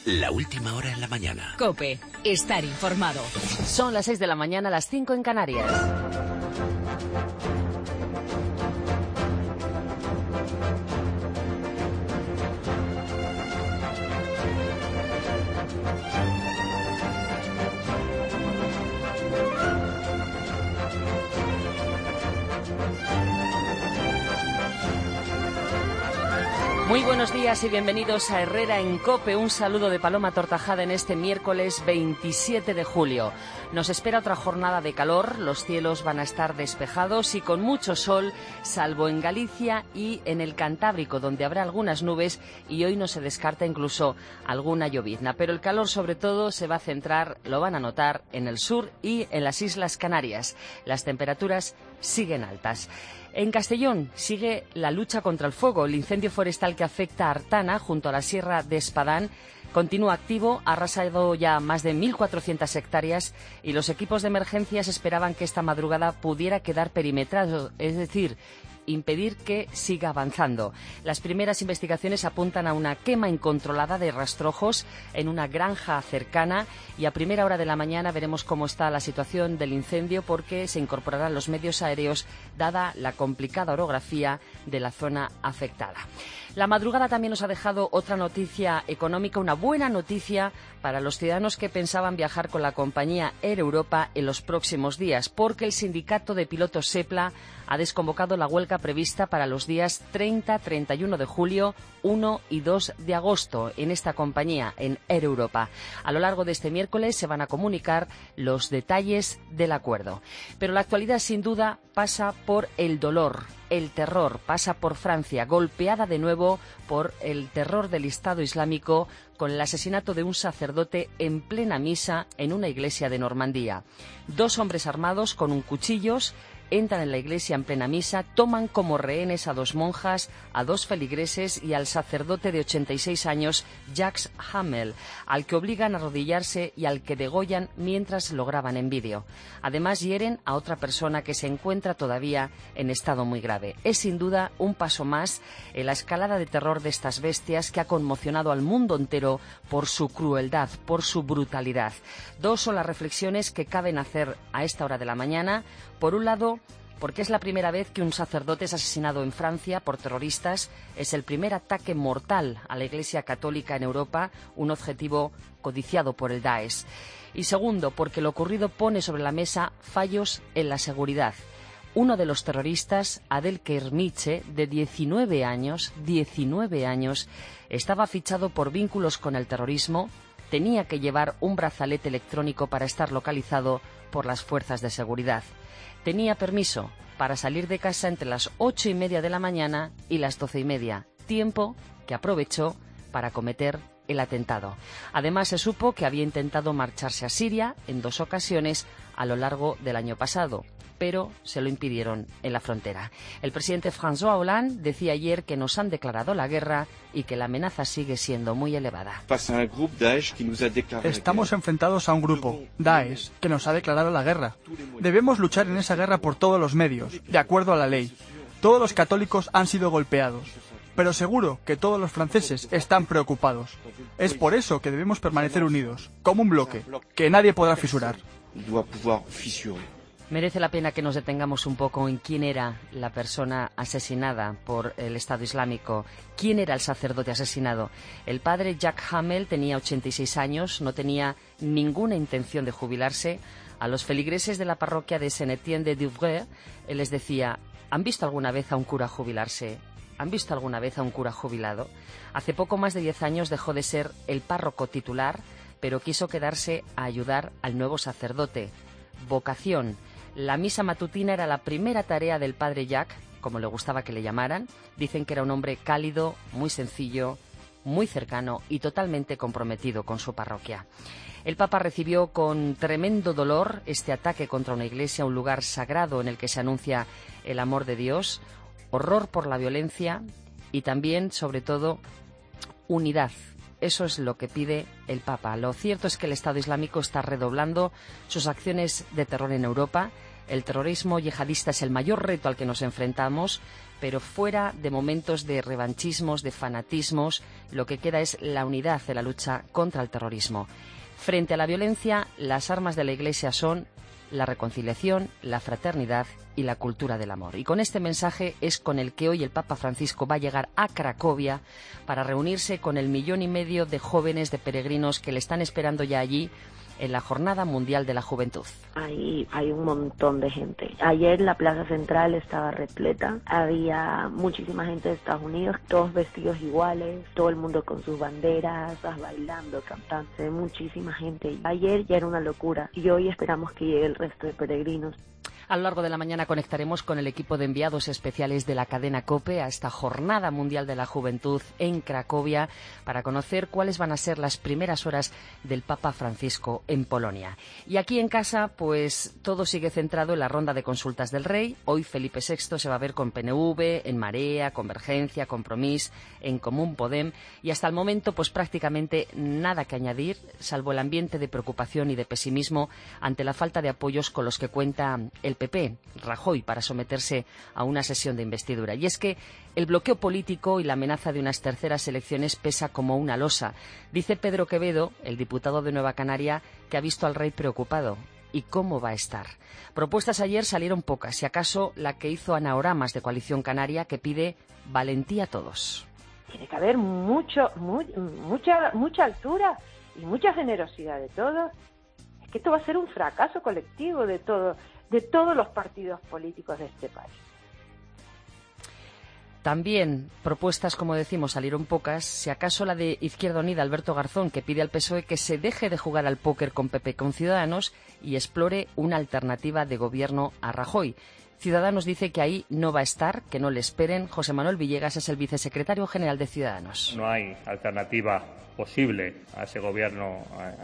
La última hora en la mañana. COPE. Estar informado. Son las 6 de la mañana, las 5 en Canarias. Muy buenos días y bienvenidos a Herrera en COPE. Un saludo de Paloma Tortajada en este miércoles 27 de julio. Nos espera otra jornada de calor, los cielos van a estar despejados y con mucho sol, salvo en Galicia y en el Cantábrico, donde habrá algunas nubes y hoy no se descarta incluso alguna llovizna. Pero el calor sobre todo se va a centrar, lo van a notar, en el sur y en las Islas Canarias. Las temperaturas siguen altas. En Castellón sigue la lucha contra el fuego. El incendio forestal que afecta a Artana, junto a la Sierra de Espadán, continúa activo, ha arrasado ya más de 1.400 hectáreas y los equipos de emergencias esperaban que esta madrugada pudiera quedar perimetrado, es decir, impedir que siga avanzando. Las primeras investigaciones apuntan a una quema incontrolada de rastrojos en una granja cercana y a primera hora de la mañana veremos cómo está la situación del incendio porque se incorporarán los medios aéreos dada la complicada orografía de la zona afectada. La madrugada también nos ha dejado otra noticia económica, una buena noticia para los ciudadanos que pensaban viajar con la compañía Air Europa en los próximos días, porque el sindicato de pilotos SEPLA ha desconvocado la huelga prevista para los días 30, 31 de julio, 1 y 2 de agosto en esta compañía, en Air Europa. A lo largo de este miércoles se van a comunicar los detalles del acuerdo. Pero la actualidad, sin duda, pasa por el dolor, el terror, pasa por Francia, golpeada de nuevo por el terror del Estado Islámico con el asesinato de un sacerdote en plena misa en una iglesia de Normandía. 2 hombres armados con cuchillos entran en la iglesia en plena misa, toman como rehenes a 2 monjas, a 2 feligreses y al sacerdote de 86 años, Jacques Hamel, al que obligan a arrodillarse y al que degollan mientras lo graban en vídeo. Además, hieren a otra persona que se encuentra todavía en estado muy grave. Es sin duda un paso más en la escalada de terror de estas bestias que ha conmocionado al mundo entero por su crueldad, por su brutalidad. 2 son las reflexiones que caben hacer a esta hora de la mañana. Por un lado, porque es la primera vez que un sacerdote es asesinado en Francia por terroristas, es el primer ataque mortal a la Iglesia Católica en Europa, un objetivo codiciado por el Daesh. Y segundo, porque lo ocurrido pone sobre la mesa fallos en la seguridad. Uno de los terroristas, Adel Kermiche, de 19 años, estaba fichado por vínculos con el terrorismo, tenía que llevar un brazalete electrónico para estar localizado por las fuerzas de seguridad. Tenía permiso para salir de casa entre las 8:30 de la mañana y las 12:30, tiempo que aprovechó para cometer el atentado. Además, se supo que había intentado marcharse a Siria en 2 ocasiones a lo largo del año pasado, pero se lo impidieron en la frontera. El presidente François Hollande decía ayer que nos han declarado la guerra y que la amenaza sigue siendo muy elevada. Estamos enfrentados a un grupo, Daesh, que nos ha declarado la guerra. Debemos luchar en esa guerra por todos los medios, de acuerdo a la ley. Todos los católicos han sido golpeados, pero seguro que todos los franceses están preocupados. Es por eso que debemos permanecer unidos, como un bloque, que nadie podrá fisurar. Merece la pena que nos detengamos un poco en quién era la persona asesinada por el Estado Islámico. ¿Quién era el sacerdote asesinado? El padre Jacques Hamel tenía 86 años, no tenía ninguna intención de jubilarse. A los feligreses de la parroquia de Saint-Étienne-de-Douvres, él les decía: ¿han visto alguna vez a un cura jubilarse? ¿Han visto alguna vez a un cura jubilado? Hace poco más de 10 años dejó de ser el párroco titular, pero quiso quedarse a ayudar al nuevo sacerdote. Vocación. La misa matutina era la primera tarea del padre Jacques, como le gustaba que le llamaran. Dicen que era un hombre cálido, muy sencillo, muy cercano y totalmente comprometido con su parroquia. El Papa recibió con tremendo dolor este ataque contra una iglesia, un lugar sagrado en el que se anuncia el amor de Dios, horror por la violencia y también, sobre todo, unidad. Eso es lo que pide el Papa. Lo cierto es que el Estado Islámico está redoblando sus acciones de terror en Europa. El terrorismo yihadista es el mayor reto al que nos enfrentamos, pero fuera de momentos de revanchismos, de fanatismos, lo que queda es la unidad de la lucha contra el terrorismo. Frente a la violencia, las armas de la Iglesia son la reconciliación, la fraternidad y la cultura del amor. Y con este mensaje es con el que hoy el Papa Francisco va a llegar a Cracovia para reunirse con el 1,5 millones de jóvenes, de peregrinos que le están esperando ya allí en la Jornada Mundial de la Juventud. Hay un montón de gente. Ayer la Plaza Central estaba repleta, había muchísima gente de Estados Unidos, todos vestidos iguales, todo el mundo con sus banderas, bailando, cantando, muchísima gente. Ayer ya era una locura y hoy esperamos que llegue el resto de peregrinos. A lo largo de la mañana conectaremos con el equipo de enviados especiales de la cadena COPE a esta Jornada Mundial de la Juventud en Cracovia para conocer cuáles van a ser las primeras horas del Papa Francisco en Polonia. Y aquí en casa, pues todo sigue centrado en la ronda de consultas del Rey. Hoy Felipe VI se va a ver con PNV, en Marea, Convergencia, Compromís, en Común Podem, y hasta el momento pues prácticamente nada que añadir, salvo el ambiente de preocupación y de pesimismo ante la falta de apoyos con los que cuenta el PP, Rajoy, para someterse a una sesión de investidura. Y es que el bloqueo político y la amenaza de unas terceras elecciones pesa como una losa. Dice Pedro Quevedo, el diputado de Nueva Canaria, que ha visto al rey preocupado. ¿Y cómo va a estar? Propuestas ayer salieron pocas, si acaso la que hizo Ana Oramas de Coalición Canaria, que pide valentía a todos. Tiene que haber mucha altura y mucha generosidad de todos. Es que esto va a ser un fracaso colectivo de todos los partidos políticos de este país. También propuestas, como decimos, salieron pocas, si acaso la de Izquierda Unida, Alberto Garzón, que pide al PSOE que se deje de jugar al póker con PP con Ciudadanos y explore una alternativa de gobierno a Rajoy. Ciudadanos dice que ahí no va a estar, que no le esperen. José Manuel Villegas es el vicesecretario general de Ciudadanos. No hay alternativa posible a ese gobierno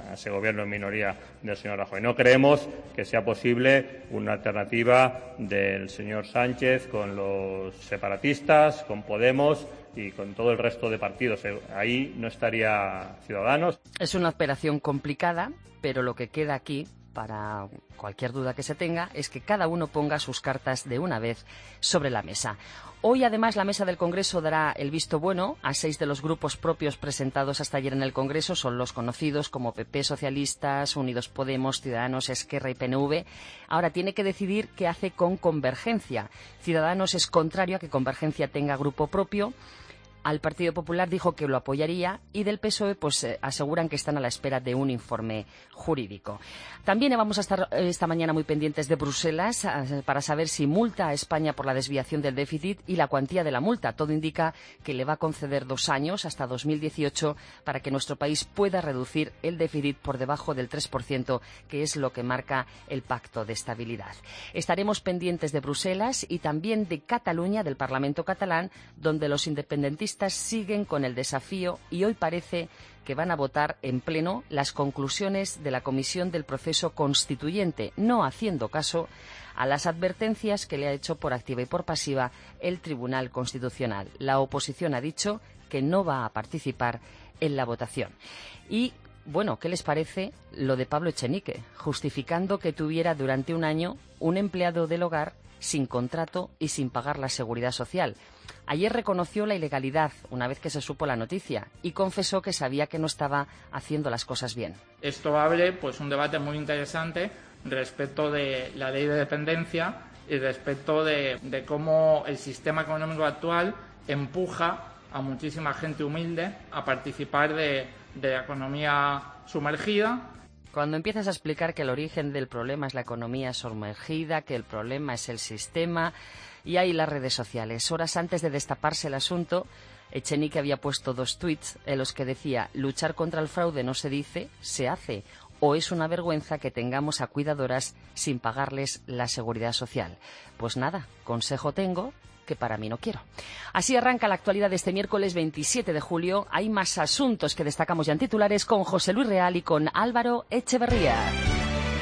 en minoría del señor Rajoy. No creemos que sea posible una alternativa del señor Sánchez con los separatistas, con Podemos y con todo el resto de partidos. Ahí no estaría Ciudadanos. Es una operación complicada, pero lo que queda aquí, para cualquier duda que se tenga, es que cada uno ponga sus cartas de una vez sobre la mesa. Hoy, además, la mesa del Congreso dará el visto bueno a 6 de los grupos propios presentados hasta ayer en el Congreso. Son los conocidos como PP, Socialistas, Unidos Podemos, Ciudadanos, Esquerra y PNV. Ahora tiene que decidir qué hace con Convergencia. Ciudadanos es contrario a que Convergencia tenga grupo propio. Al Partido Popular dijo que lo apoyaría y del PSOE pues aseguran que están a la espera de un informe jurídico. También vamos a estar esta mañana muy pendientes de Bruselas para saber si multa a España por la desviación del déficit y la cuantía de la multa. Todo indica que le va a conceder 2 años hasta 2018 para que nuestro país pueda reducir el déficit por debajo del 3%, que es lo que marca el Pacto de Estabilidad. Estaremos pendientes de Bruselas y también de Cataluña, del Parlamento catalán, donde los independentistas siguen con el desafío y hoy parece que van a votar en pleno las conclusiones de la Comisión del Proceso Constituyente, no haciendo caso a las advertencias que le ha hecho por activa y por pasiva el Tribunal Constitucional. La oposición ha dicho que no va a participar en la votación. Y bueno, ¿qué les parece lo de Pablo Echenique, justificando que tuviera durante un año un empleado del hogar sin contrato y sin pagar la seguridad social? Ayer reconoció la ilegalidad una vez que se supo la noticia y confesó que sabía que no estaba haciendo las cosas bien. Esto abre pues un debate muy interesante respecto de la ley de dependencia y respecto de cómo el sistema económico actual empuja a muchísima gente humilde a participar de la economía sumergida. Cuando empiezas a explicar que el origen del problema es la economía sumergida, que el problema es el sistema, y ahí las redes sociales. Horas antes de destaparse el asunto, Echenique había puesto 2 tuits en los que decía: luchar contra el fraude no se dice, se hace, o es una vergüenza que tengamos a cuidadoras sin pagarles la seguridad social. Pues nada, consejo tengo, que para mí no quiero. Así arranca la actualidad de este miércoles 27 de julio. Hay más asuntos que destacamos ya en titulares con José Luis Real y con Álvaro Echeverría.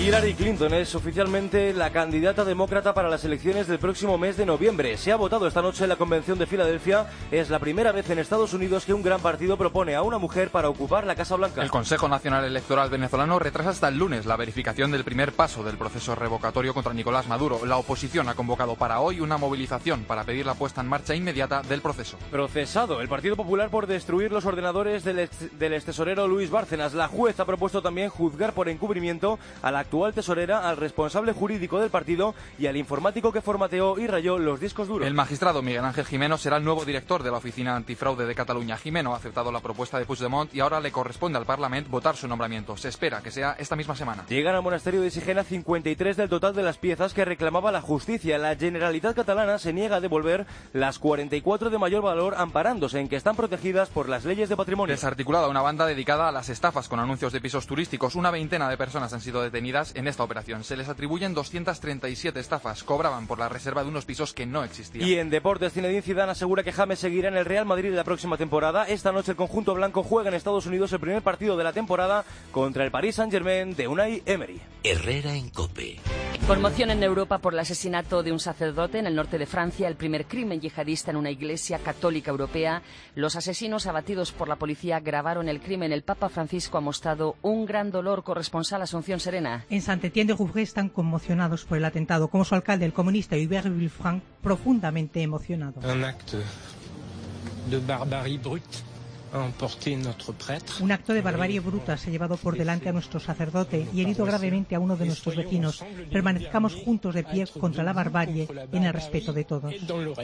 Hillary Clinton es oficialmente la candidata demócrata para las elecciones del próximo mes de noviembre. Se ha votado esta noche en la Convención de Filadelfia. Es la primera vez en Estados Unidos que un gran partido propone a una mujer para ocupar la Casa Blanca. El Consejo Nacional Electoral venezolano retrasa hasta el lunes la verificación del primer paso del proceso revocatorio contra Nicolás Maduro. La oposición ha convocado para hoy una movilización para pedir la puesta en marcha inmediata del proceso. Procesado el Partido Popular por destruir los ordenadores del extesorero Luis Bárcenas. La juez ha propuesto también juzgar por encubrimiento a la actual tesorera, al responsable jurídico del partido y al informático que formateó y rayó los discos duros. El magistrado Miguel Ángel Gimeno será el nuevo director de la Oficina Antifraude de Cataluña. Gimeno ha aceptado la propuesta de Puigdemont y ahora le corresponde al Parlament votar su nombramiento. Se espera que sea esta misma semana. Llegan al monasterio de Sigena 53 del total de las piezas que reclamaba la justicia. La Generalitat catalana se niega a devolver las 44 de mayor valor, amparándose en que están protegidas por las leyes de patrimonio. Desarticulada una banda dedicada a las estafas con anuncios de pisos turísticos. Una veintena de personas han sido detenidas en esta operación. Se les atribuyen 237 estafas. Cobraban por la reserva de unos pisos que no existían. Y en deportes, Zinedine Zidane asegura que James seguirá en el Real Madrid la próxima temporada. Esta noche el conjunto blanco juega en Estados Unidos el primer partido de la temporada contra el Paris Saint-Germain de Unai Emery. Herrera en COPE. Conmoción en Europa por el asesinato de un sacerdote en el norte de Francia, el primer crimen yihadista en una iglesia católica europea. Los asesinos abatidos por la policía grabaron el crimen. El Papa Francisco ha mostrado un gran dolor. Corresponsal Asunción Serena. En Saint-Étienne-de-Rouvray están conmocionados por el atentado, como su alcalde, el comunista Hubert Villefranc, profundamente emocionado. Un acto de barbarie brute. Un acto de barbarie bruta se ha llevado por delante a nuestro sacerdote y herido gravemente a uno de nuestros vecinos. Permanezcamos juntos de pie contra la barbarie y en el respeto de todos.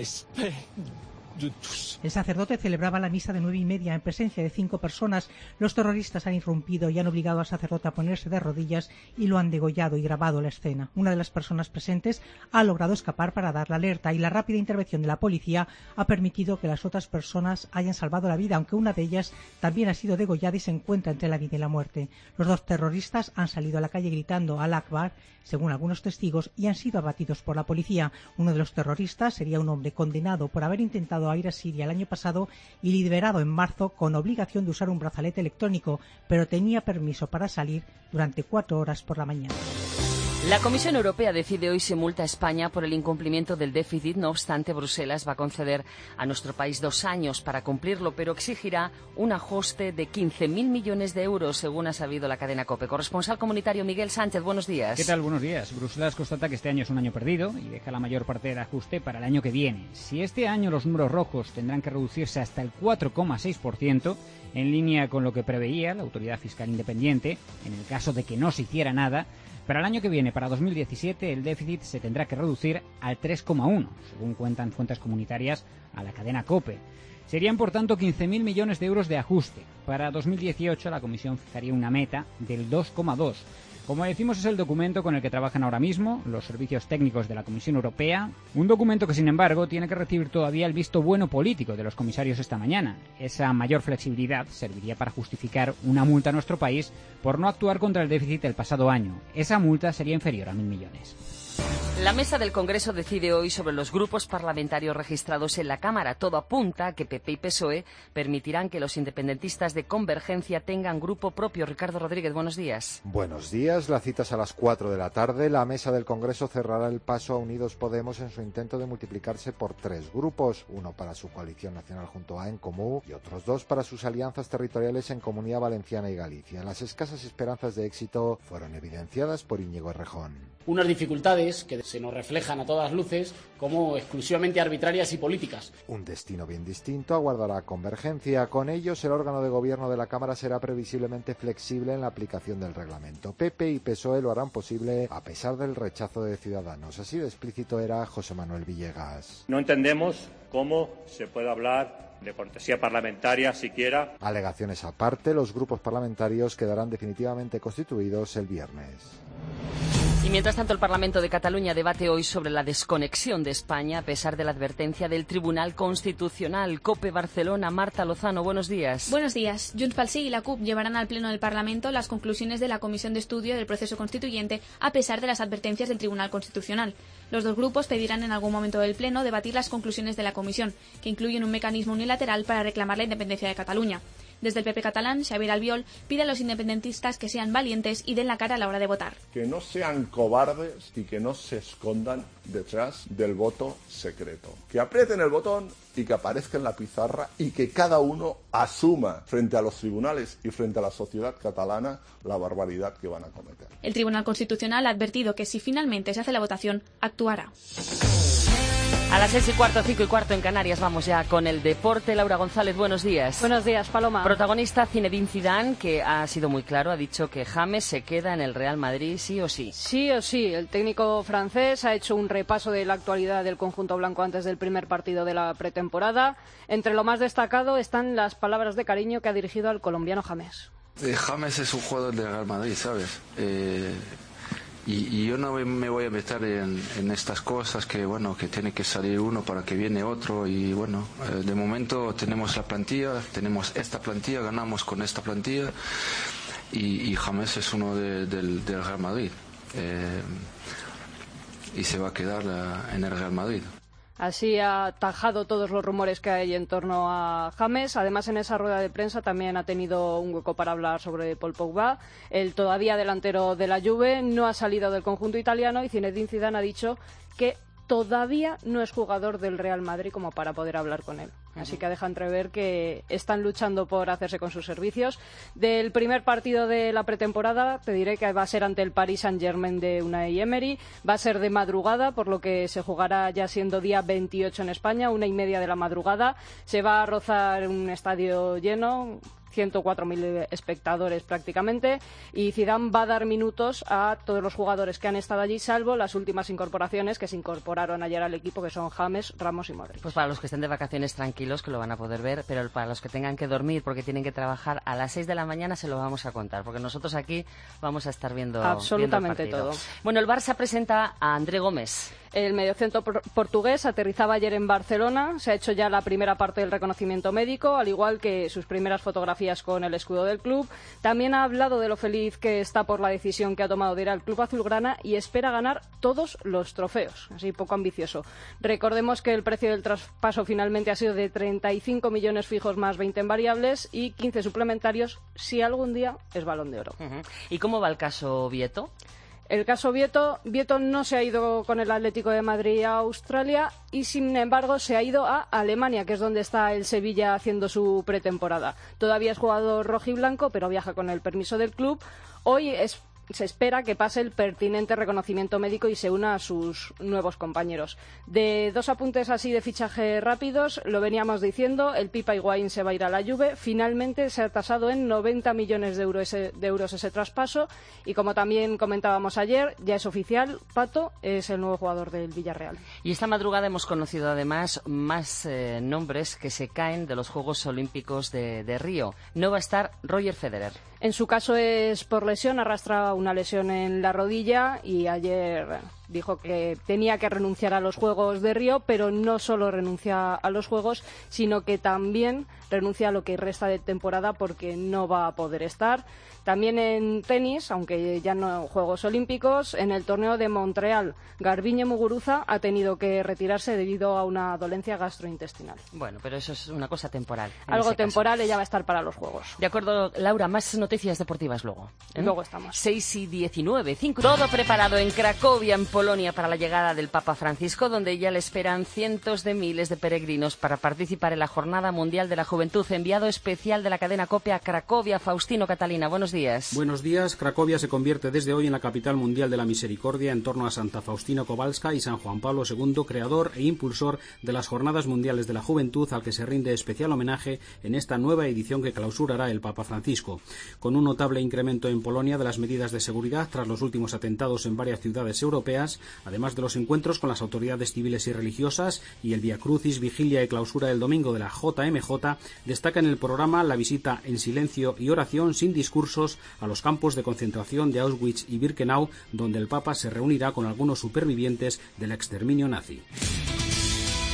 El sacerdote celebraba la misa de 9:30 en presencia de 5 personas. Los terroristas han irrumpido y han obligado al sacerdote a ponerse de rodillas y lo han degollado y grabado la escena. Una de las personas presentes ha logrado escapar para dar la alerta y la rápida intervención de la policía ha permitido que las otras personas hayan salvado la vida, aunque una de ellas también ha sido degollada y se encuentra entre la vida y la muerte. Los 2 terroristas han salido a la calle gritando "Al Akbar", según algunos testigos, y han sido abatidos por la policía. Uno de los terroristas sería un hombre condenado por haber intentado ir a Siria el año pasado y liberado en marzo con obligación de usar un brazalete electrónico, pero tenía permiso para salir durante 4 horas por la mañana. La Comisión Europea decide hoy si multa a España por el incumplimiento del déficit. No obstante, Bruselas va a conceder a nuestro país 2 años para cumplirlo, pero exigirá un ajuste de 15.000 millones de euros, según ha sabido la cadena COPE. Corresponsal comunitario Miguel Sánchez, buenos días. ¿Qué tal? Buenos días. Bruselas constata que este año es un año perdido y deja la mayor parte del ajuste para el año que viene. Si este año los números rojos tendrán que reducirse hasta el 4,6%, en línea con lo que preveía la Autoridad Fiscal Independiente, en el caso de que no se hiciera nada, para el año que viene, para 2017, el déficit se tendrá que reducir al 3,1, según cuentan fuentes comunitarias a la cadena COPE. Serían, por tanto, 15.000 millones de euros de ajuste. Para 2018, la Comisión fijaría una meta del 2,2. Como decimos, es el documento con el que trabajan ahora mismo los servicios técnicos de la Comisión Europea, un documento que, sin embargo, tiene que recibir todavía el visto bueno político de los comisarios esta mañana. Esa mayor flexibilidad serviría para justificar una multa a nuestro país por no actuar contra el déficit del pasado año. Esa multa sería inferior a 1.000 millones. La mesa del Congreso decide hoy sobre los grupos parlamentarios registrados en la Cámara. Todo apunta a que PP y PSOE permitirán que los independentistas de Convergencia tengan grupo propio. Ricardo Rodríguez, buenos días. Buenos días. La cita es a las 4 de la tarde. La mesa del Congreso cerrará el paso a Unidos Podemos en su intento de multiplicarse por 3 grupos. Uno para su coalición nacional junto a En Comú y otros 2 para sus alianzas territoriales en Comunidad Valenciana y Galicia. Las escasas esperanzas de éxito fueron evidenciadas por Íñigo Errejón. Unas dificultades que se nos reflejan a todas luces como exclusivamente arbitrarias y políticas. Un destino bien distinto aguardará a Convergencia. Con ellos, el órgano de gobierno de la Cámara será previsiblemente flexible en la aplicación del reglamento. PP y PSOE lo harán posible a pesar del rechazo de Ciudadanos. Así de explícito era José Manuel Villegas. No entendemos cómo se puede hablar de cortesía parlamentaria siquiera. Alegaciones aparte, los grupos parlamentarios quedarán definitivamente constituidos el viernes. Y mientras tanto, el Parlamento de Cataluña debate hoy sobre la desconexión de España a pesar de la advertencia del Tribunal Constitucional. COPE Barcelona, Marta Lozano, buenos días. Buenos días. Junts pel Sí y la CUP llevarán al Pleno del Parlamento las conclusiones de la Comisión de Estudio del Proceso Constituyente a pesar de las advertencias del Tribunal Constitucional. Los 2 grupos pedirán en algún momento del Pleno debatir las conclusiones de la Comisión, que incluyen un mecanismo unilateral para reclamar la independencia de Cataluña. Desde el PP catalán, Xavier Albiol pide a los independentistas que sean valientes y den la cara a la hora de votar. Que no sean cobardes y que no se escondan detrás del voto secreto. Que aprieten el botón y que aparezca en la pizarra y que cada uno asuma frente a los tribunales y frente a la sociedad catalana la barbaridad que van a cometer. El Tribunal Constitucional ha advertido que si finalmente se hace la votación, actuará. A las 6:15, 5:15 en Canarias, vamos ya con el deporte. Laura González, buenos días. Buenos días, Paloma. Protagonista Zinedine Zidane, que ha sido muy claro, ha dicho que James se queda en el Real Madrid sí o sí. Sí o sí, el técnico francés ha hecho un repaso de la actualidad del conjunto blanco antes del primer partido de la pretemporada. Entre lo más destacado están las palabras de cariño que ha dirigido al colombiano James. James es un jugador del Real Madrid, ¿sabes? Y yo no me voy a meter en estas cosas que tiene que salir uno para que viene otro y de momento tenemos la plantilla, tenemos esta plantilla, ganamos con esta plantilla y James es uno del Real Madrid y se va a quedar en el Real Madrid. Así ha tajado todos los rumores que hay en torno a James. Además, en esa rueda de prensa también ha tenido un hueco para hablar sobre Paul Pogba. El todavía delantero de la Juve no ha salido del conjunto italiano y Zinedine Zidane ha dicho que todavía no es jugador del Real Madrid como para poder hablar con él. Así que deja entrever que están luchando por hacerse con sus servicios. Del primer partido de la pretemporada, te diré que va a ser ante el Paris Saint-Germain de Unai Emery. Va a ser de madrugada, por lo que se jugará ya siendo día 28 en España, 1:30 de la madrugada. Se va a rozar un estadio lleno, 104.000 espectadores prácticamente, y Zidane va a dar minutos a todos los jugadores que han estado allí, salvo las últimas incorporaciones que se incorporaron ayer al equipo, que son James, Ramos y Modric. Pues para los que estén de vacaciones tranquilos, que lo van a poder ver, pero para los que tengan que dormir porque tienen que trabajar a las 6 de la mañana se lo vamos a contar, porque nosotros aquí vamos a estar viendo absolutamente viendo el todo. Bueno, el Barça presenta a André Gómez. El mediocentro portugués aterrizaba ayer en Barcelona. Se ha hecho ya la primera parte del reconocimiento médico, al igual que sus primeras fotografías con el escudo del club. También ha hablado de lo feliz que está por la decisión que ha tomado de ir al club azulgrana y espera ganar todos los trofeos. Así, poco ambicioso. Recordemos que el precio del traspaso finalmente ha sido de 35 millones fijos más 20 en variables y 15 suplementarios si algún día es Balón de Oro. ¿Y cómo va el caso Vieto? El caso Vieto no se ha ido con el Atlético de Madrid a Australia y, sin embargo, se ha ido a Alemania, que es donde está el Sevilla haciendo su pretemporada. Todavía es jugador rojiblanco, pero viaja con el permiso del club. Hoy se espera que pase el pertinente reconocimiento médico y se una a sus nuevos compañeros. De dos apuntes así de fichaje rápidos, lo veníamos diciendo, el Pipa Higuaín se va a ir a la Juve. Finalmente se ha tasado en 90 millones de euros ese traspaso y, como también comentábamos ayer, ya es oficial, Pato es el nuevo jugador del Villarreal. Y esta madrugada hemos conocido además más nombres que se caen de los Juegos Olímpicos de Río. No va a estar Roger Federer. En su caso es por lesión, arrastra una lesión en la rodilla y ayer dijo que tenía que renunciar a los Juegos de Río, pero no solo renuncia a los Juegos, sino que también renuncia a lo que resta de temporada porque no va a poder estar. También en tenis, aunque ya no Juegos Olímpicos, en el torneo de Montreal, Garbiñe Muguruza ha tenido que retirarse debido a una dolencia gastrointestinal. Bueno, pero eso es una cosa temporal. Algo temporal, ella va a estar para los Juegos. De acuerdo, Laura, más noticias deportivas luego. Luego estamos. 6:19, 5. Todo preparado en Cracovia, en Polonia, para la llegada del Papa Francisco, donde ya le esperan cientos de miles de peregrinos para participar en la Jornada Mundial de la Juventud. Enviado especial de la cadena COPE a Cracovia, Faustino Catalina. Buenos días. Buenos días. Cracovia se convierte desde hoy en la capital mundial de la misericordia en torno a Santa Faustina Kowalska y San Juan Pablo II, creador e impulsor de las Jornadas Mundiales de la Juventud, al que se rinde especial homenaje en esta nueva edición que clausurará el Papa Francisco. Con un notable incremento en Polonia de las medidas de seguridad tras los últimos atentados en varias ciudades europeas, además de los encuentros con las autoridades civiles y religiosas y el Via Crucis, vigilia y clausura del domingo de la JMJ, destaca en el programa la visita en silencio y oración sin discursos a los campos de concentración de Auschwitz y Birkenau, donde el Papa se reunirá con algunos supervivientes del exterminio nazi.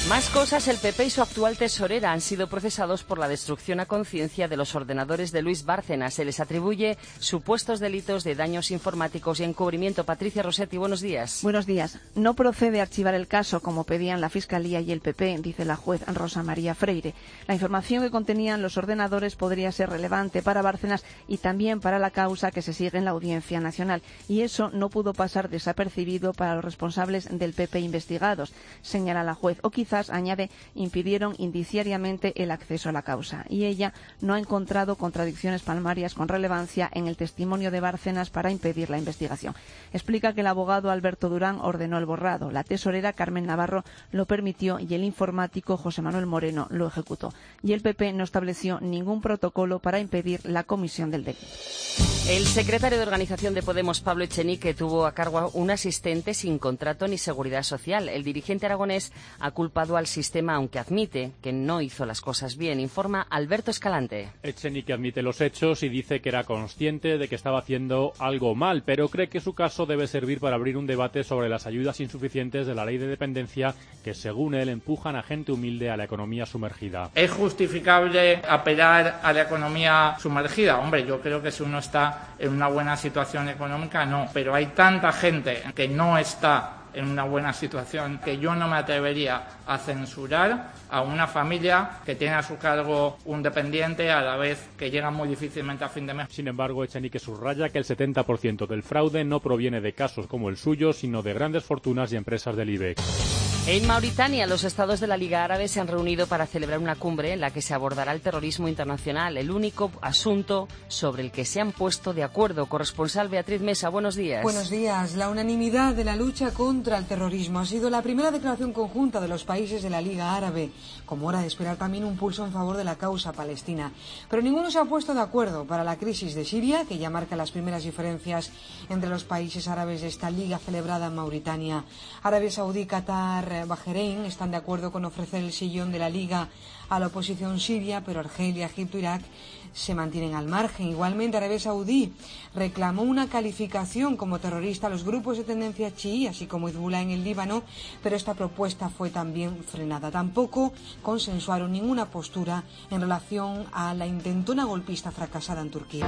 Más cosas, el PP y su actual tesorera han sido procesados por la destrucción a conciencia de los ordenadores de Luis Bárcenas. Se les atribuye supuestos delitos de daños informáticos y encubrimiento. Patricia Rossetti, buenos días. Buenos días. No procede archivar el caso como pedían la Fiscalía y el PP, dice la juez Rosa María Freire. La información que contenían los ordenadores podría ser relevante para Bárcenas y también para la causa que se sigue en la Audiencia Nacional. Y eso no pudo pasar desapercibido para los responsables del PP investigados, señala la juez. O quizás, añade, impidieron indiciariamente el acceso a la causa. Y ella no ha encontrado contradicciones palmarias con relevancia en el testimonio de Bárcenas para impedir la investigación. Explica que el abogado Alberto Durán ordenó el borrado, la tesorera Carmen Navarro lo permitió y el informático José Manuel Moreno lo ejecutó. Y el PP no estableció ningún protocolo para impedir la comisión del delito. El secretario de Organización de Podemos, Pablo Echenique, tuvo a cargo un asistente sin contrato ni seguridad social. El dirigente aragonés ha culpado al sistema, aunque admite que no hizo las cosas bien. Informa Alberto Escalante. Echenique admite los hechos y dice que era consciente de que estaba haciendo algo mal, pero cree que su caso debe servir para abrir un debate sobre las ayudas insuficientes de la ley de dependencia que, según él, empujan a gente humilde a la economía sumergida. ¿Es justificable apelar a la economía sumergida? Hombre, yo creo que si uno está en una buena situación económica, no. Pero hay tanta gente que no está en una buena situación que yo no me atrevería a censurar a una familia que tiene a su cargo un dependiente a la vez que llega muy difícilmente a fin de mes. Sin embargo, Echenique subraya que el 70% del fraude no proviene de casos como el suyo, sino de grandes fortunas y empresas del IBEX. En Mauritania, los estados de la Liga Árabe se han reunido para celebrar una cumbre en la que se abordará el terrorismo internacional, el único asunto sobre el que se han puesto de acuerdo. Corresponsal Beatriz Mesa, buenos días. Buenos días. La unanimidad de la lucha contra el terrorismo ha sido la primera declaración conjunta de los países de la Liga Árabe, como era de esperar también un pulso en favor de la causa palestina. Pero ninguno se ha puesto de acuerdo para la crisis de Siria, que ya marca las primeras diferencias entre los países árabes de esta liga celebrada en Mauritania. Arabia Saudí, Qatar, Bahrein están de acuerdo con ofrecer el sillón de la Liga a la oposición siria, pero Argelia, Egipto e Irak se mantienen al margen. Igualmente, Arabia Saudí reclamó una calificación como terrorista a los grupos de tendencia chií, así como Hezbollah en el Líbano, pero esta propuesta fue también frenada. Tampoco consensuaron ninguna postura en relación a la intentona golpista fracasada en Turquía.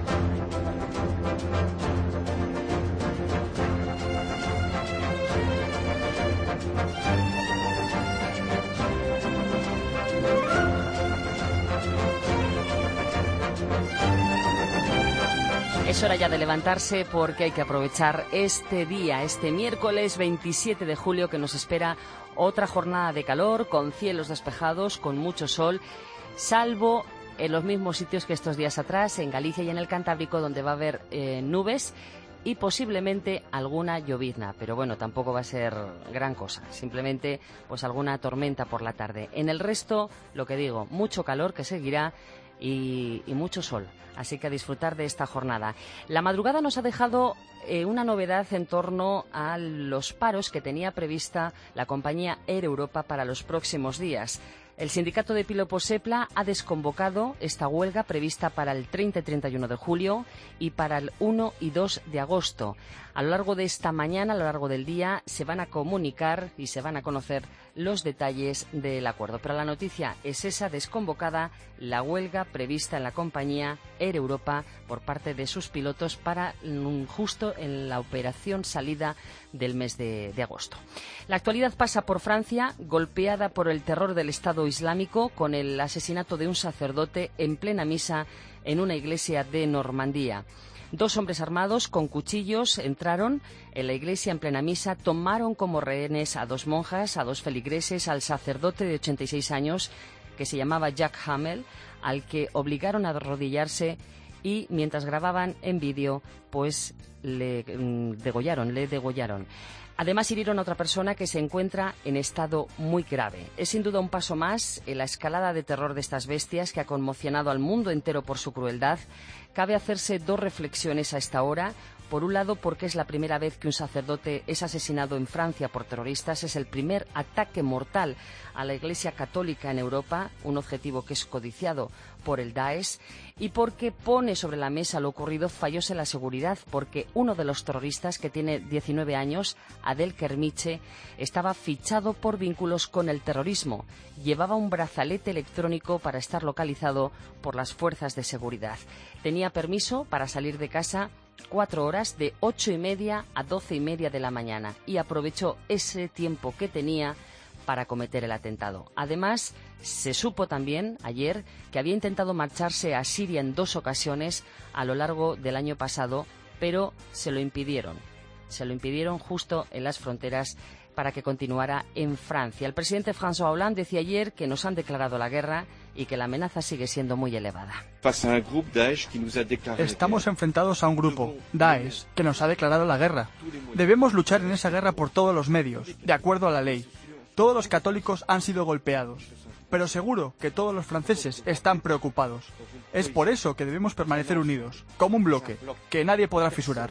Es hora ya de levantarse porque hay que aprovechar este día, este miércoles 27 de julio, que nos espera otra jornada de calor, con cielos despejados, con mucho sol, salvo en los mismos sitios que estos días atrás, en Galicia y en el Cantábrico, donde va a haber nubes y posiblemente alguna llovizna, pero bueno, tampoco va a ser gran cosa, simplemente pues alguna tormenta por la tarde. En el resto, lo que digo, mucho calor que seguirá y mucho sol, así que a disfrutar de esta jornada. La madrugada nos ha dejado una novedad en torno a los paros que tenía prevista la compañía Air Europa para los próximos días. El sindicato de pilotos SEPLA ha desconvocado esta huelga prevista para el 30 y 31 de julio y para el 1 y 2 de agosto. A lo largo de esta mañana, a lo largo del día, se van a comunicar y se van a conocer los detalles del acuerdo. Pero la noticia es esa: desconvocada la huelga prevista en la compañía Air Europa por parte de sus pilotos para justo en la operación salida del mes de agosto. La actualidad pasa por Francia, golpeada por el terror del Estado Islámico, con el asesinato de un sacerdote en plena misa en una iglesia de Normandía. 2 hombres armados con cuchillos entraron en la iglesia en plena misa, tomaron como rehenes a 2 monjas, a 2 feligreses, al sacerdote de 86 años que se llamaba Jack Hamel, al que obligaron a arrodillarse y mientras grababan en vídeo pues le degollaron. Además, hirieron a otra persona que se encuentra en estado muy grave. Es sin duda un paso más en la escalada de terror de estas bestias que ha conmocionado al mundo entero por su crueldad. Cabe hacerse 2 reflexiones a esta hora. Por un lado, porque es la primera vez que un sacerdote es asesinado en Francia por terroristas, es el primer ataque mortal a la Iglesia Católica en Europa, un objetivo que es codiciado por el Daesh, y porque pone sobre la mesa lo ocurrido fallos en la seguridad, porque uno de los terroristas, que tiene 19 años, Adel Kermiche, estaba fichado por vínculos con el terrorismo. Llevaba un brazalete electrónico para estar localizado por las fuerzas de seguridad. Tenía permiso para salir de casa 4 horas, de 8:30 a 12:30 de la mañana, y aprovechó ese tiempo que tenía para cometer el atentado. Además, se supo también ayer que había intentado marcharse a Siria en 2 ocasiones a lo largo del año pasado, pero se lo impidieron. Se lo impidieron justo en las fronteras para que continuara en Francia. El presidente François Hollande decía ayer que nos han declarado la guerra y que la amenaza sigue siendo muy elevada. Estamos enfrentados a un grupo, Daesh, que nos ha declarado la guerra. Debemos luchar en esa guerra por todos los medios, de acuerdo a la ley. Todos los católicos han sido golpeados, pero seguro que todos los franceses están preocupados. Es por eso que debemos permanecer unidos, como un bloque, que nadie podrá fisurar.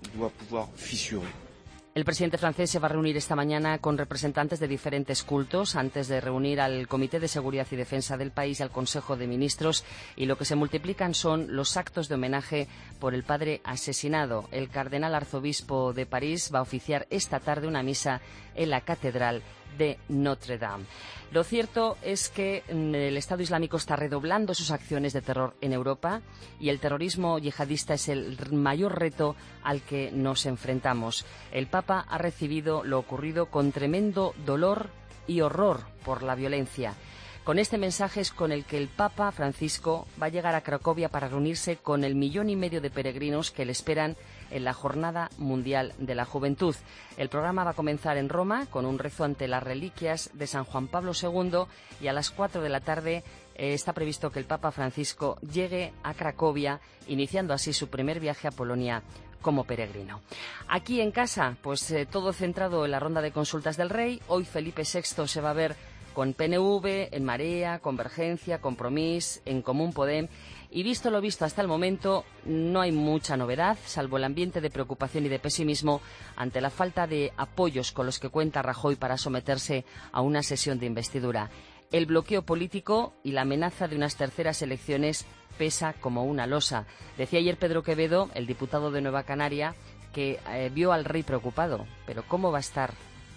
El presidente francés se va a reunir esta mañana con representantes de diferentes cultos antes de reunir al Comité de Seguridad y Defensa del país y al Consejo de Ministros, y lo que se multiplican son los actos de homenaje por el padre asesinado. El cardenal arzobispo de París va a oficiar esta tarde una misa en la Catedral de Notre Dame. Lo cierto es que el Estado Islámico está redoblando sus acciones de terror en Europa y el terrorismo yihadista es el mayor reto al que nos enfrentamos. El Papa ha recibido lo ocurrido con tremendo dolor y horror por la violencia. Con este mensaje es con el que el Papa Francisco va a llegar a Cracovia para reunirse con el 1,5 millones de peregrinos que le esperan en la Jornada Mundial de la Juventud. El programa va a comenzar en Roma con un rezo ante las reliquias de San Juan Pablo II y a las 4 de la tarde está previsto que el Papa Francisco llegue a Cracovia, iniciando así su primer viaje a Polonia como peregrino. Aquí en casa, pues todo centrado en la ronda de consultas del Rey. Hoy Felipe VI se va a ver con PNV, en Marea, Convergencia, Compromís, en Común Podem. Y visto lo visto hasta el momento, no hay mucha novedad, salvo el ambiente de preocupación y de pesimismo ante la falta de apoyos con los que cuenta Rajoy para someterse a una sesión de investidura. El bloqueo político y la amenaza de unas terceras elecciones pesa como una losa. Decía ayer Pedro Quevedo, el diputado de Nueva Canaria, que vio al rey preocupado. Pero ¿cómo va a estar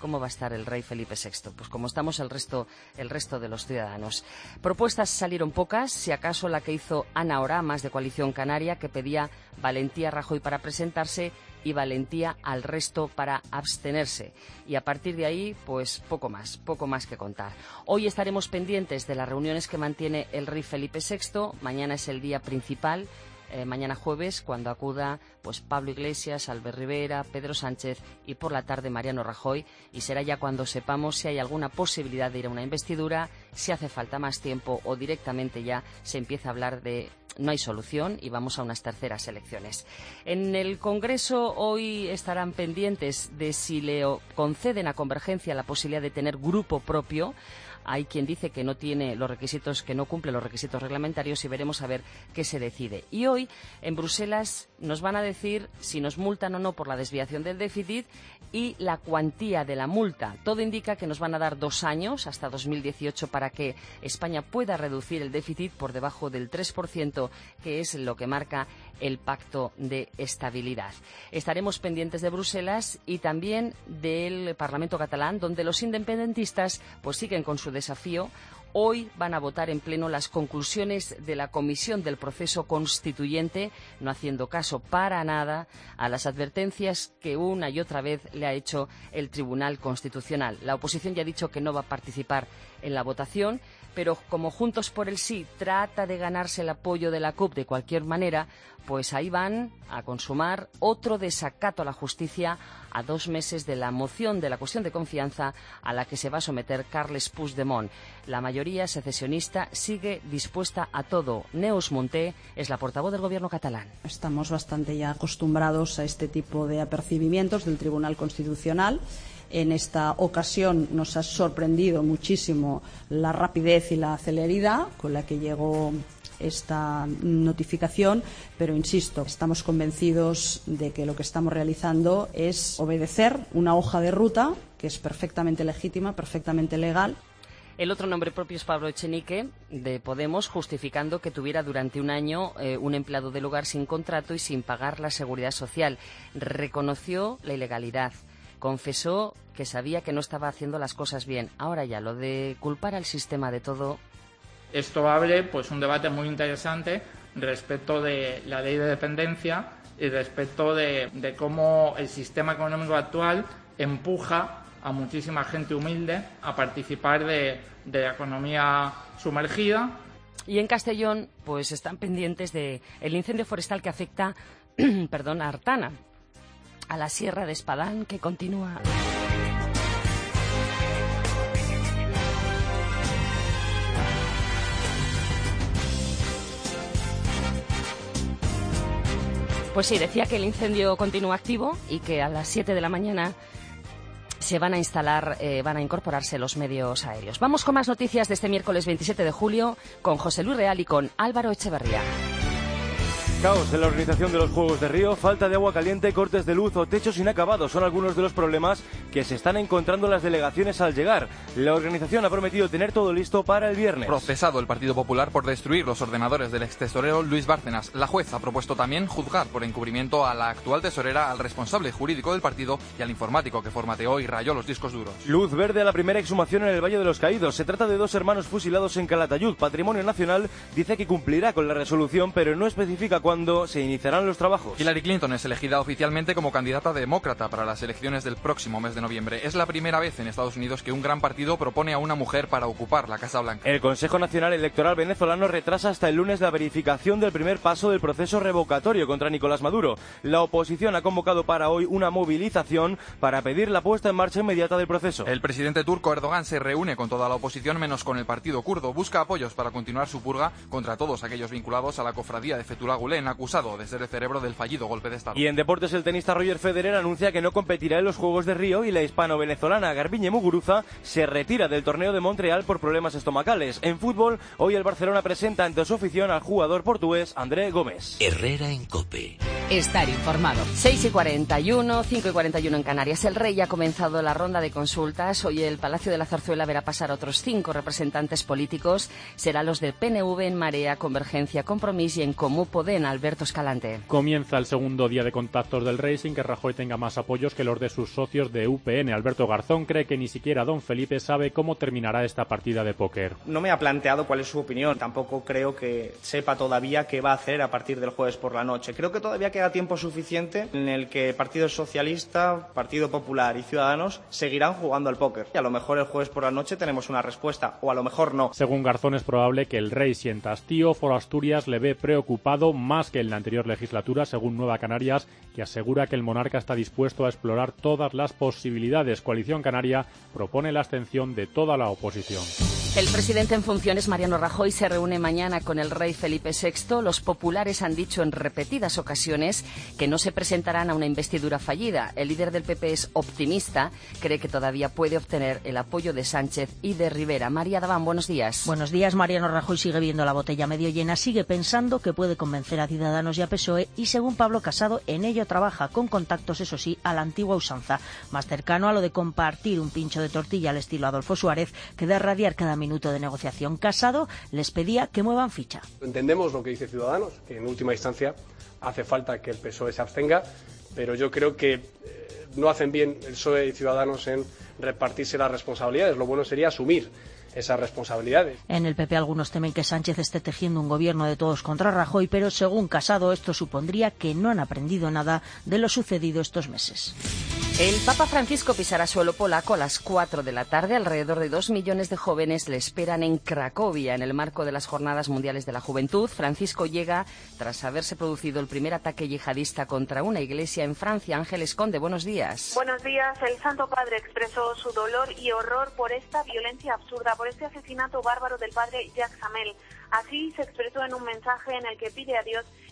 el rey Felipe VI? Pues como estamos el resto de los ciudadanos. Propuestas salieron pocas, si acaso la que hizo Ana Oramas de Coalición Canaria, que pedía valentía a Rajoy para presentarse y valentía al resto para abstenerse. Y a partir de ahí, pues poco más que contar. Hoy estaremos pendientes de las reuniones que mantiene el rey Felipe VI. Mañana es el día principal. Mañana jueves, cuando acuda pues Pablo Iglesias, Albert Rivera, Pedro Sánchez y por la tarde Mariano Rajoy, y será ya cuando sepamos si hay alguna posibilidad de ir a una investidura, si hace falta más tiempo o directamente ya se empieza a hablar de no hay solución y vamos a unas terceras elecciones. En el Congreso hoy estarán pendientes de si le conceden a Convergencia la posibilidad de tener grupo propio. Hay quien dice que no tiene los requisitos, que no cumple los requisitos reglamentarios, y veremos a ver qué se decide. Y hoy en Bruselas nos van a decir si nos multan o no por la desviación del déficit y la cuantía de la multa. Todo indica que nos van a dar 2 años, hasta 2018, para que España pueda reducir el déficit por debajo del 3%, que es lo que marca el Pacto de Estabilidad. Estaremos pendientes de Bruselas y también del Parlamento catalán, donde los independentistas pues siguen con su desafío. Hoy van a votar en pleno las conclusiones de la Comisión del Proceso Constituyente, no haciendo caso para nada a las advertencias que una y otra vez le ha hecho el Tribunal Constitucional. La oposición ya ha dicho que no va a participar en la votación, pero como Juntos por el Sí trata de ganarse el apoyo de la CUP de cualquier manera, pues ahí van a consumar otro desacato a la justicia a 2 meses de la moción de la cuestión de confianza a la que se va a someter Carles Puigdemont. La mayoría secesionista sigue dispuesta a todo. Neus Munté es la portavoz del Gobierno catalán. Estamos bastante ya acostumbrados a este tipo de apercibimientos del Tribunal Constitucional. En esta ocasión nos ha sorprendido muchísimo la rapidez y la celeridad con la que llegó esta notificación, pero insisto, estamos convencidos de que lo que estamos realizando es obedecer una hoja de ruta que es perfectamente legítima, perfectamente legal. El otro nombre propio es Pablo Echenique, de Podemos, justificando que tuviera durante un año un empleado del hogar sin contrato y sin pagar la seguridad social. Reconoció la ilegalidad, confesó que sabía que no estaba haciendo las cosas bien. Ahora ya, lo de culpar al sistema de todo... Esto abre pues un debate muy interesante respecto de la ley de dependencia y respecto de cómo el sistema económico actual empuja a muchísima gente humilde a participar de la economía sumergida. Y en Castellón pues están pendientes del incendio forestal que afecta a Artana, a la Sierra de Espadán, que continúa. Pues sí, decía que el incendio continúa activo y que a las 7 de la mañana se van a instalar, van a incorporarse los medios aéreos. Vamos con más noticias de este miércoles 27 de julio con José Luis Real y con Álvaro Echeverría. Caos en la organización de los Juegos de Río, falta de agua caliente, cortes de luz o techos inacabados son algunos de los problemas que se están encontrando las delegaciones al llegar. La organización ha prometido tener todo listo para el viernes. Procesado el Partido Popular por destruir los ordenadores del extesorero Luis Bárcenas. La juez ha propuesto también juzgar por encubrimiento a la actual tesorera, al responsable jurídico del partido y al informático que formateó y rayó los discos duros. Luz verde a la primera exhumación en el Valle de los Caídos. Se trata de 2 hermanos fusilados en Calatayud. Patrimonio Nacional dice que cumplirá con la resolución, pero no especifica cuándo se iniciarán los trabajos. Hillary Clinton es elegida oficialmente como candidata demócrata para las elecciones del próximo mes de noviembre. Es la primera vez en Estados Unidos que un gran partido propone a una mujer para ocupar la Casa Blanca. El Consejo Nacional Electoral venezolano retrasa hasta el lunes la verificación del primer paso del proceso revocatorio contra Nicolás Maduro. La oposición ha convocado para hoy una movilización para pedir la puesta en marcha inmediata del proceso. El presidente turco Erdogan se reúne con toda la oposición menos con el partido kurdo. Busca apoyos para continuar su purga contra todos aquellos vinculados a la cofradía de Fethullah Gülen, acusado de ser el cerebro del fallido golpe de Estado. Y en deportes, el tenista Roger Federer anuncia que no competirá en los Juegos de Río y la hispano-venezolana Garbiñe Muguruza se retira del torneo de Montreal por problemas estomacales. En fútbol, hoy el Barcelona presenta ante su afición al jugador portugués André Gómez. Herrera en COPE. Estar informado. 6:41, 5:41 en Canarias. El Rey ha comenzado la ronda de consultas. Hoy el Palacio de la Zarzuela verá pasar a otros 5 representantes políticos. Serán los del PNV, en Marea, Convergencia, Compromís y en Comú Podem. Alberto Escalante. Comienza el segundo día de contactos del Rey sin que Rajoy tenga más apoyos que los de sus socios de UPN. Alberto Garzón cree que ni siquiera don Felipe sabe cómo terminará esta partida de póker. No me ha planteado cuál es su opinión. Tampoco creo que sepa todavía qué va a hacer a partir del jueves por la noche. Creo que todavía queda tiempo suficiente en el que Partido Socialista, Partido Popular y Ciudadanos seguirán jugando al póker. Y a lo mejor el jueves por la noche tenemos una respuesta, o a lo mejor no. Según Garzón, es probable que el Rey sienta hastío. Foro Asturias le ve preocupado más que en la anterior legislatura, según Nueva Canarias, que asegura que el monarca está dispuesto a explorar todas las posibilidades. Coalición Canaria propone la abstención de toda la oposición. El presidente en funciones, Mariano Rajoy, se reúne mañana con el rey Felipe VI. Los populares han dicho en repetidas ocasiones que no se presentarán a una investidura fallida. El líder del PP es optimista, cree que todavía puede obtener el apoyo de Sánchez y de Rivera. María Daván, buenos días. Buenos días. Mariano Rajoy sigue viendo la botella medio llena, sigue pensando que puede convencer a Ciudadanos y a PSOE y, según Pablo Casado, en ello trabaja, con contactos, eso sí, a la antigua usanza, más cercano a lo de compartir un pincho de tortilla al estilo Adolfo Suárez, que de radiar cada minuto de negociación. Casado les pedía que muevan ficha. Entendemos lo que dice Ciudadanos, que en última instancia hace falta que el PSOE se abstenga, pero yo creo que no hacen bien el PSOE y Ciudadanos en repartirse las responsabilidades. Lo bueno sería asumir esas responsabilidades. En el PP algunos temen que Sánchez esté tejiendo un gobierno de todos contra Rajoy, pero según Casado esto supondría que no han aprendido nada de lo sucedido estos meses. El Papa Francisco pisará suelo polaco a las 4 de la tarde. Alrededor de 2 millones de jóvenes le esperan en Cracovia en el marco de las Jornadas Mundiales de la Juventud. Francisco llega tras haberse producido el primer ataque yihadista contra una iglesia en Francia. Ángeles Conde, buenos días. Buenos días. El Santo Padre expresó su dolor y horror por esta violencia absurda, por este asesinato bárbaro del padre Jacques Hamel. Así se expresó en un mensaje en el que pide a Dios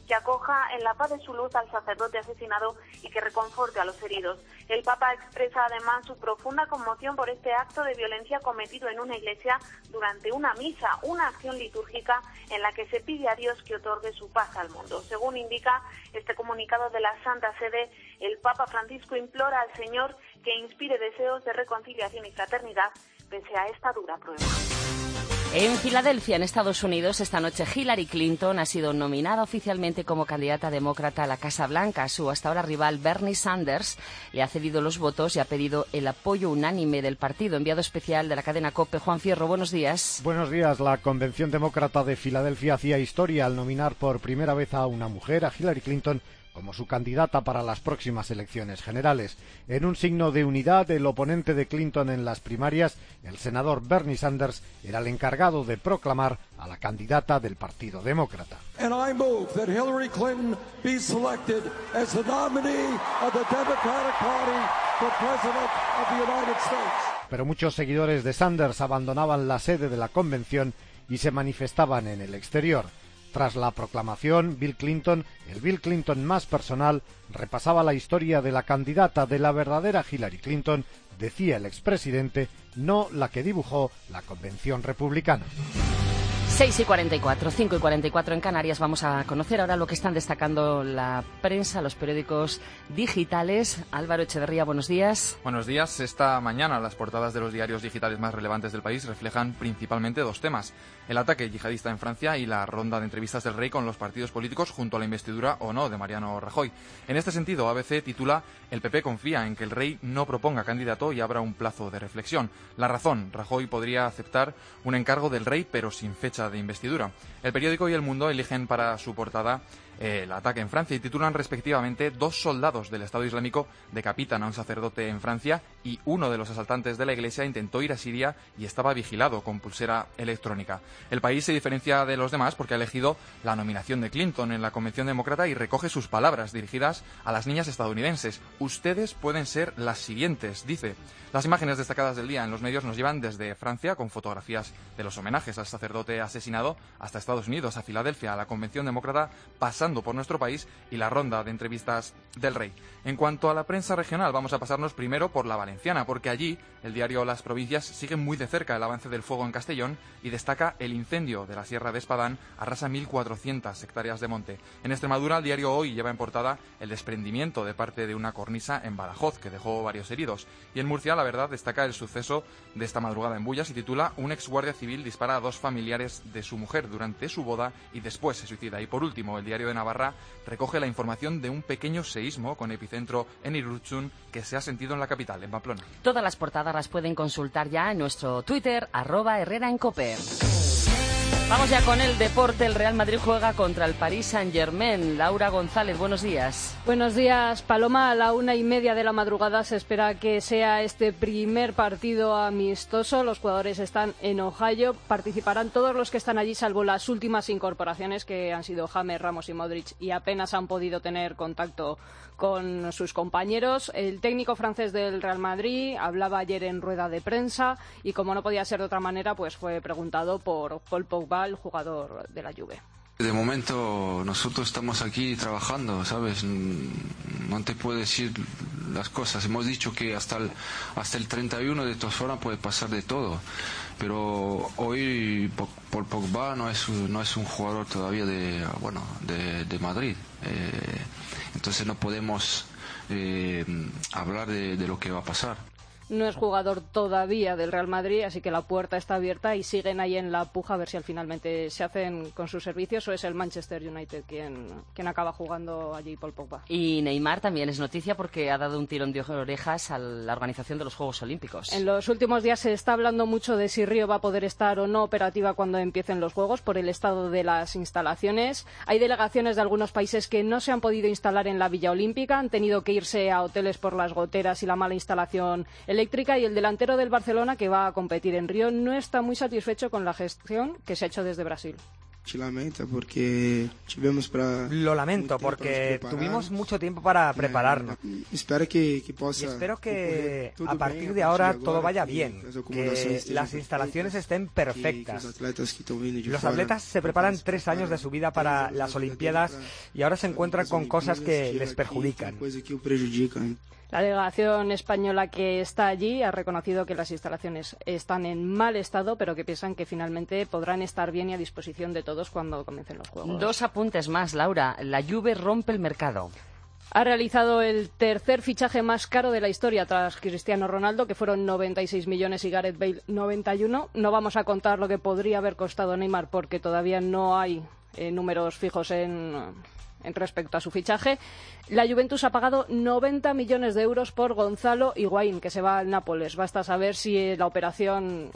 que acoja en la paz de su luz al sacerdote asesinado y que reconforte a los heridos. El Papa expresa además su profunda conmoción por este acto de violencia cometido en una iglesia durante una misa, una acción litúrgica en la que se pide a Dios que otorgue su paz al mundo. Según indica este comunicado de la Santa Sede, el Papa Francisco implora al Señor que inspire deseos de reconciliación y fraternidad pese a esta dura prueba. En Filadelfia, en Estados Unidos, esta noche Hillary Clinton ha sido nominada oficialmente como candidata demócrata a la Casa Blanca. Su hasta ahora rival Bernie Sanders le ha cedido los votos y ha pedido el apoyo unánime del partido. Enviado especial de la cadena COPE, Juan Fierro, buenos días. Buenos días. La Convención Demócrata de Filadelfia hacía historia al nominar por primera vez a una mujer, a Hillary Clinton, como su candidata para las próximas elecciones generales. En un signo de unidad, el oponente de Clinton en las primarias, el senador Bernie Sanders, era el encargado de proclamar a la candidata del Partido Demócrata. And I move that Hillary Clinton be selected as the nominee of the Democratic Party for President of the United States. Pero muchos seguidores de Sanders abandonaban la sede de la convención y se manifestaban en el exterior. Tras la proclamación, Bill Clinton, el Bill Clinton más personal, repasaba la historia de la candidata, de la verdadera Hillary Clinton, decía el expresidente, no la que dibujó la convención republicana. 6:44, 5:44 en Canarias. Vamos a conocer ahora lo que están destacando la prensa, los periódicos digitales. Álvaro Echeverría, buenos días. Buenos días. Esta mañana las portadas de los diarios digitales más relevantes del país reflejan principalmente dos temas: el ataque yihadista en Francia y la ronda de entrevistas del rey con los partidos políticos junto a la investidura o no de Mariano Rajoy. En este sentido, ABC titula: el PP confía en que el rey no proponga candidato y abra un plazo de reflexión. La razón: Rajoy podría aceptar un encargo del rey pero sin fecha de investidura. El periódico y El Mundo eligen para su portada el ataque en Francia y titulan respectivamente: 2 soldados del Estado Islámico decapitan a un sacerdote en Francia y uno de los asaltantes de la iglesia intentó ir a Siria y estaba vigilado con pulsera electrónica. El País se diferencia de los demás porque ha elegido la nominación de Clinton en la Convención Demócrata y recoge sus palabras dirigidas a las niñas estadounidenses. Ustedes pueden ser las siguientes, dice. Las imágenes destacadas del día en los medios nos llevan desde Francia, con fotografías de los homenajes al sacerdote asesinado, hasta Estados Unidos, a Filadelfia, a la Convención Demócrata, pasando por nuestro país y la ronda de entrevistas del rey. En cuanto a la prensa regional, vamos a pasarnos primero por la valenciana, porque allí el diario Las Provincias sigue muy de cerca el avance del fuego en Castellón y destaca: el incendio de la Sierra de Espadán arrasa 1.400 hectáreas de monte. En Extremadura, el diario Hoy lleva en portada el desprendimiento de parte de una cornisa en Badajoz, que dejó varios heridos. Y en Murcia, La Verdad destaca el suceso de esta madrugada en Bullas y titula: un ex guardia civil dispara a 2 familiares de su mujer durante su boda y después se suicida. Y por último, el diario de Navarra recoge la información de un pequeño seísmo con epicentro en Irurzun que se ha sentido en la capital, en Pamplona. Todas las portadas las pueden consultar ya en nuestro Twitter, @HerreraEnCope. Vamos ya con el deporte. El Real Madrid juega contra el Paris Saint-Germain. Laura González, buenos días. Buenos días, Paloma. A la 1:30 de la madrugada se espera que sea este primer partido amistoso. Los jugadores están en Ohio. Participarán todos los que están allí, salvo las últimas incorporaciones, que han sido James, Ramos y Modric, y apenas han podido tener contacto con sus compañeros. El técnico francés del Real Madrid hablaba ayer en rueda de prensa y, como no podía ser de otra manera, pues fue preguntado por Paul Pogba, el jugador de la Juve. De momento nosotros estamos aquí trabajando, ¿sabes? No te puedo decir las cosas. Hemos dicho que hasta el 31 de todas formas puede pasar de todo. Pero hoy Paul Pogba no es un jugador todavía de Madrid. Entonces no podemos hablar de lo que va a pasar. No es jugador todavía del Real Madrid, así que la puerta está abierta y siguen ahí en la puja a ver si finalmente se hacen con sus servicios o es el Manchester United quien acaba jugando allí Paul Pogba. Y Neymar también es noticia porque ha dado un tirón de orejas a la organización de los Juegos Olímpicos. En los últimos días se está hablando mucho de si Río va a poder estar o no operativa cuando empiecen los Juegos por el estado de las instalaciones. Hay delegaciones de algunos países que no se han podido instalar en la Villa Olímpica, han tenido que irse a hoteles por las goteras y la mala instalación eléctrica, y el delantero del Barcelona, que va a competir en Río, no está muy satisfecho con la gestión que se ha hecho desde Brasil. Lo lamento porque tuvimos mucho tiempo para prepararnos. Y espero que a partir de ahora todo vaya bien, que las instalaciones estén perfectas. Los atletas se preparan 3 años de su vida para las Olimpiadas y ahora se encuentran con cosas que les perjudican. La delegación española que está allí ha reconocido que las instalaciones están en mal estado, pero que piensan que finalmente podrán estar bien y a disposición de todos cuando comiencen los Juegos. 2 apuntes más, Laura. La Juve rompe el mercado. Ha realizado el tercer fichaje más caro de la historia tras Cristiano Ronaldo, que fueron 96 millones y Gareth Bale 91. No vamos a contar lo que podría haber costado Neymar porque todavía no hay números fijos en respecto a su fichaje. La Juventus ha pagado 90 millones de euros por Gonzalo Higuaín, que se va al Nápoles. Basta saber si la operación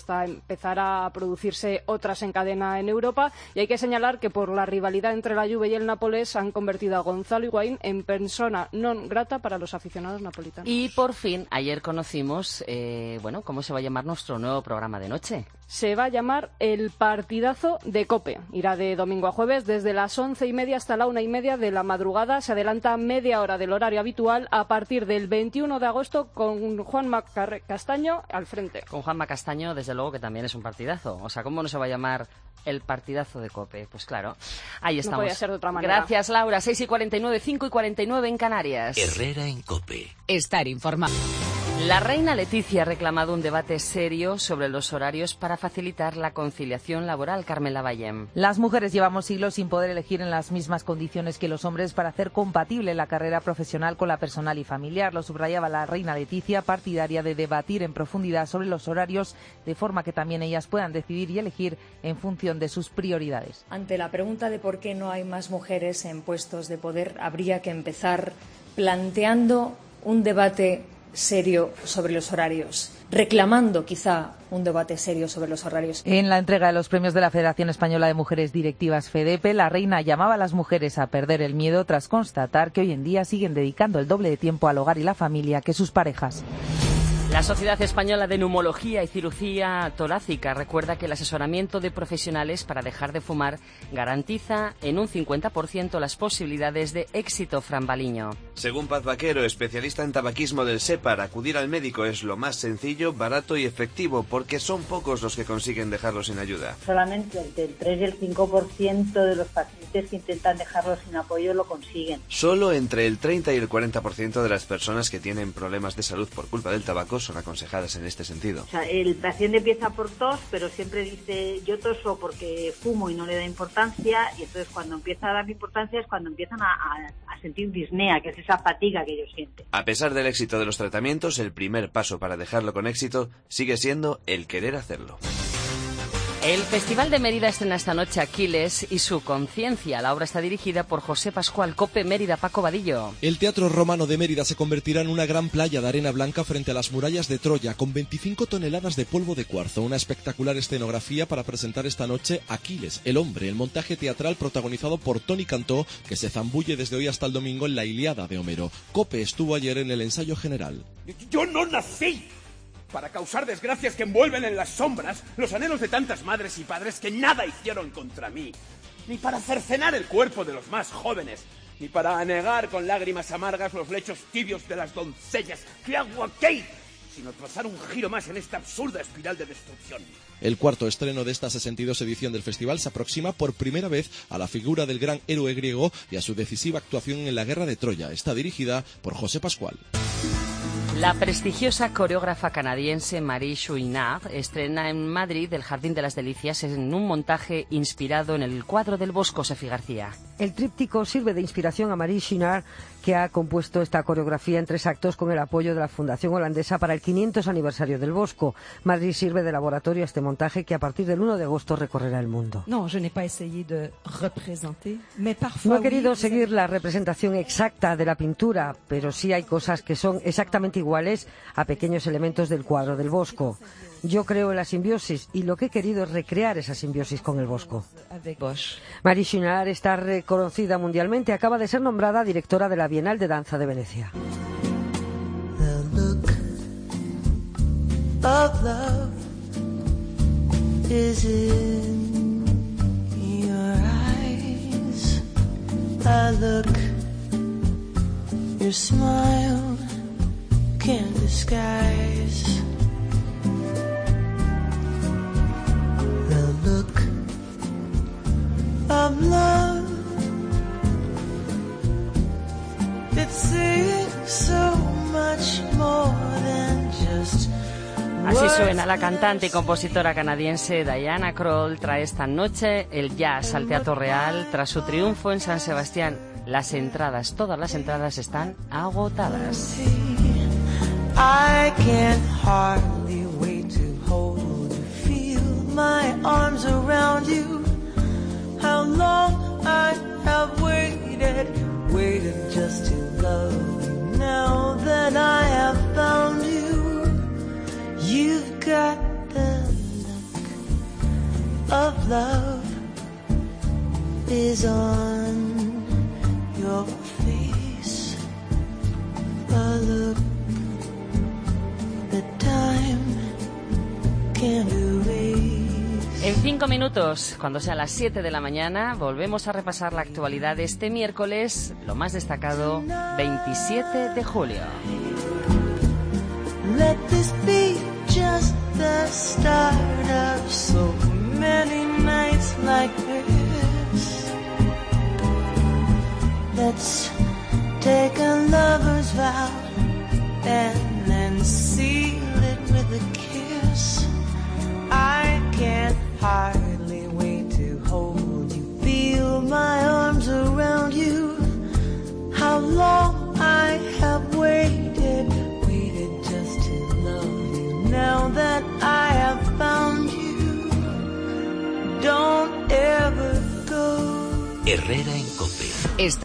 empezará a producirse otras en cadena en Europa. Y hay que señalar que por la rivalidad entre la Juve y el Nápoles han convertido a Gonzalo Higuaín en persona non grata para los aficionados napolitanos. Y por fin, ayer conocimos, cómo se va a llamar nuestro nuevo programa de noche. Se va a llamar El Partidazo de COPE. Irá de domingo a jueves desde las 11:30 hasta la 1:30 de la madrugada. Se adelanta media hora del horario habitual a partir del 21 de agosto con Juanma Castaño al frente. Con Juanma Castaño, desde luego que también es un partidazo. O sea, ¿cómo no se va a llamar El Partidazo de COPE? Pues claro, ahí estamos. No podía ser de otra manera. Gracias, Laura. 6:49, 5:49 en Canarias. Herrera en COPE. Estar informado. La reina Leticia ha reclamado un debate serio sobre los horarios para facilitar la conciliación laboral. Carmen Lavallem. Las mujeres llevamos siglos sin poder elegir en las mismas condiciones que los hombres para hacer compatible la carrera profesional con la personal y familiar. Lo subrayaba la reina Leticia, partidaria de debatir en profundidad sobre los horarios, de forma que también ellas puedan decidir y elegir en función de sus prioridades. Ante la pregunta de por qué no hay más mujeres en puestos de poder, habría que empezar planteando un debate serio sobre los horarios, reclamando quizá un debate serio sobre los horarios. En la entrega de los premios de la Federación Española de Mujeres Directivas FEDEPE, la reina llamaba a las mujeres a perder el miedo tras constatar que hoy en día siguen dedicando el doble de tiempo al hogar y la familia que sus parejas. La Sociedad Española de Neumología y Cirugía Torácica recuerda que el asesoramiento de profesionales para dejar de fumar garantiza en un 50% las posibilidades de éxito. Fran Baliño. Según Paz Vaquero, especialista en tabaquismo del SEPAR, acudir al médico es lo más sencillo, barato y efectivo, porque son pocos los que consiguen dejarlo sin ayuda. Solamente entre el 3 y el 5% de los pacientes que intentan dejarlo sin apoyo lo consiguen. Solo entre el 30 y el 40% de las personas que tienen problemas de salud por culpa del tabaco son aconsejadas en este sentido. O sea, el paciente empieza por tos, pero siempre dice yo toso porque fumo y no le da importancia, y entonces cuando empieza a dar importancia es cuando empiezan a sentir disnea, que es esa fatiga que ellos sienten. A pesar del éxito de los tratamientos, el primer paso para dejarlo con éxito sigue siendo el querer hacerlo. El Festival de Mérida estrena esta noche Aquiles y su conciencia. La obra está dirigida por José Pascual. COPE Mérida, Paco Vadillo. El Teatro Romano de Mérida se convertirá en una gran playa de arena blanca frente a las murallas de Troya, con 25 toneladas de polvo de cuarzo. Una espectacular escenografía para presentar esta noche Aquiles, el hombre, el montaje teatral protagonizado por Tony Cantó, que se zambulle desde hoy hasta el domingo en la Ilíada de Homero. COPE estuvo ayer en el ensayo general. ¡Yo no nací para causar desgracias que envuelven en las sombras los anhelos de tantas madres y padres que nada hicieron contra mí! Ni para cercenar el cuerpo de los más jóvenes, ni para anegar con lágrimas amargas los lechos tibios de las doncellas que hago aquí, sino trazar un giro más en esta absurda espiral de destrucción. El cuarto estreno de esta 62 edición del festival se aproxima por primera vez a la figura del gran héroe griego y a su decisiva actuación en la Guerra de Troya. Está dirigida por José Pascual. La prestigiosa coreógrafa canadiense Marie Chouinard estrena en Madrid el Jardín de las Delicias en un montaje inspirado en el cuadro del Bosco. Sofía García. El tríptico sirve de inspiración a Marie Chouinard, que ha compuesto esta coreografía en 3 actos con el apoyo de la Fundación Holandesa para el 500 aniversario del Bosco. Madrid sirve de laboratorio a este montaje que a partir del 1 de agosto recorrerá el mundo. No he querido seguir la representación exacta de la pintura, pero sí hay cosas que son exactamente iguales a pequeños elementos del cuadro del Bosco. Yo creo en la simbiosis y lo que he querido es recrear esa simbiosis con el Bosco. Marie Chouinard está reconocida mundialmente. Acaba de ser nombrada directora de la Bienal de Danza de Venecia. look, your smile can't disguise the look of love. It seems so much more than just. Así suena la cantante y compositora canadiense Diana Krall. Trae esta noche el jazz al Teatro Real tras su triunfo en San Sebastián. Las entradas, todas las entradas están agotadas. I can't hardly wait to hold you, feel my arms around you. How long I have waited just to love you. Now that I have found you, you've got the look of love is on your face. A look that time can't erase. En 5 minutos, cuando sean las 7 de la mañana, volvemos a repasar la actualidad de este miércoles, lo más destacado, 27 de julio. Let this be just the start of so many nights like this. Let's take a lover's vow and then seal it with a kiss. I can't hardly wait to hold you, feel my arms around you. How long I have waited just to love you. Now that I have found you, don't ever go. Herrera en COPE.